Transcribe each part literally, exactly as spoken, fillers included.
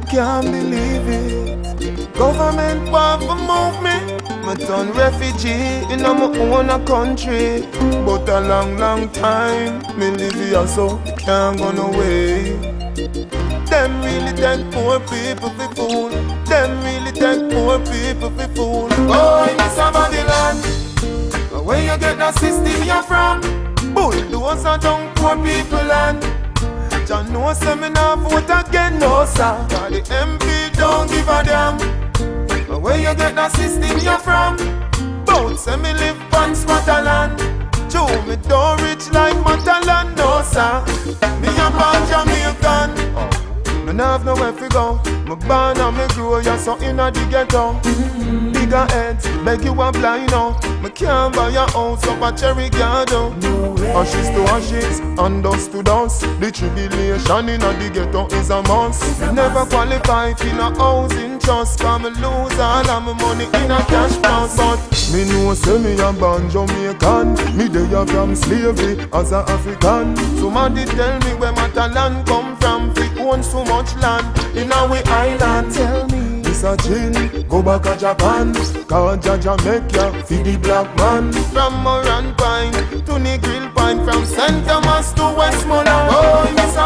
can't believe it. Government want to move me. Me turn refugee in my own country. But a long, long time me live here so can't go no way. Them really take poor people for fool. Them really take poor people for fool. Oh, in this Babylon, where you get that system you're from? Bulldoze and down poor people land. John no say me nah vote again, no sir. Cause the M P don't give a damn. Where you get that system you're from? Bout say me live on Scotland. Joe me don't rich like Matalan, no sir. Me a born Jamaican. Me nah have nowhere to go. Me born and me grow, yeah, so inna the ghetto. Mm-hmm. Bigger heads, beg you a blind out. Me can't buy a house up a Cherry Garden. No ashes to ashes, and dust to dust. The tribulation inna the ghetto is a must. Me never qualify for no housing trust. Cause me lose all of my money in a cash box. But me know say me a born Jamaican. Me dey a from slavery as a African. Somebody tell me where Matalan come from. We own so much land in our island. Tell me, it's a chin, go back to Japan. Cause Jaja make ya feed the black man. From Moran Pine to the Grill Pine. From Saint Thomas to Westmoreland. Oh, Miss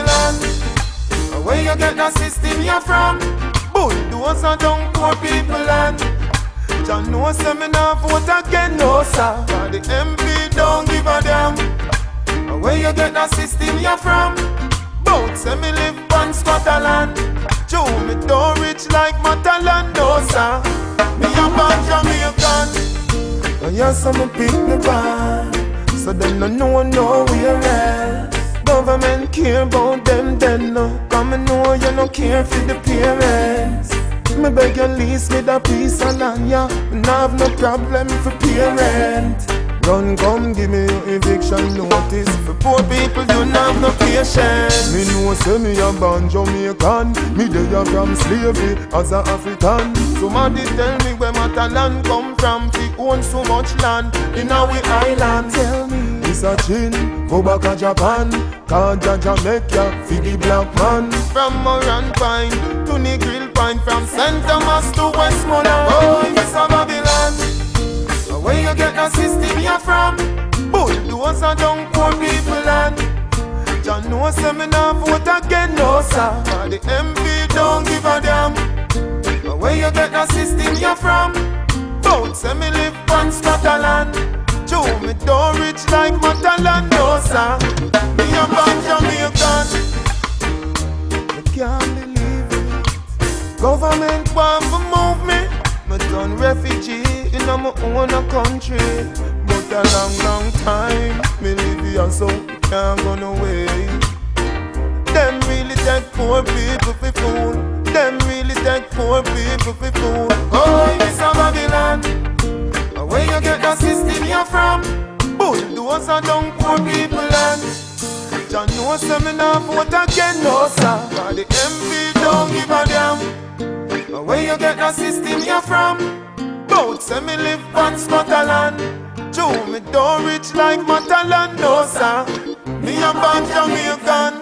Babylon, where you get that system you're from? Bulldoze and down poor people land. John no say me nah vote again, no sir. Cause the M P don't give a damn. Where you get that system you're from? Bout say me live on Scotland. Joe me don't rich like Matalan, no sir. Me a born Jamaican. And yes, I'm pick me bar. So them no know nowhere else. Government care about them then no. Cause me know you no care for the parents. Me beg you lease me the piece of land, yeah. Me nah have no problem for parent. Run come give me your eviction notice. For poor people you nah have no patience. Me know say me a born Jamaican. Me dey a from slavery as a African. Somebody tell me where Matalan come from. We own so much land in our island. Tell me, it's a chin, go back to Japan. Cause Jaja make ya feed the black man. From Moran Pine to the Grill Pine. From Saint Thomas to Westmoreland. Oh, Miss Babylon, where you get that system you're from? Bulldoze and down poor people land. John no say me nah vote again, no sir. Cause the M P don't give a damn. Where you get that system you're from? Bout say me live on Scotland. Joe me don't rich like Matalan, no sir. Me a born Jamaican. I can't believe it. Government want to move me. Me turn refugee in my own country. But a long, long time me live here so can't go no way. Them really take poor people for fool. Them really take poor people for fool. Oh, Miss Babylon, where you get that system you're from? Bulldoze and down poor people land. John no say me nah vote again, no sir. Cause the M P don't give a damn. Where you get that system you're from? Bout say me live on Scotland. Joe me don't rich like Matalan, no sir. Me a born Jamaican.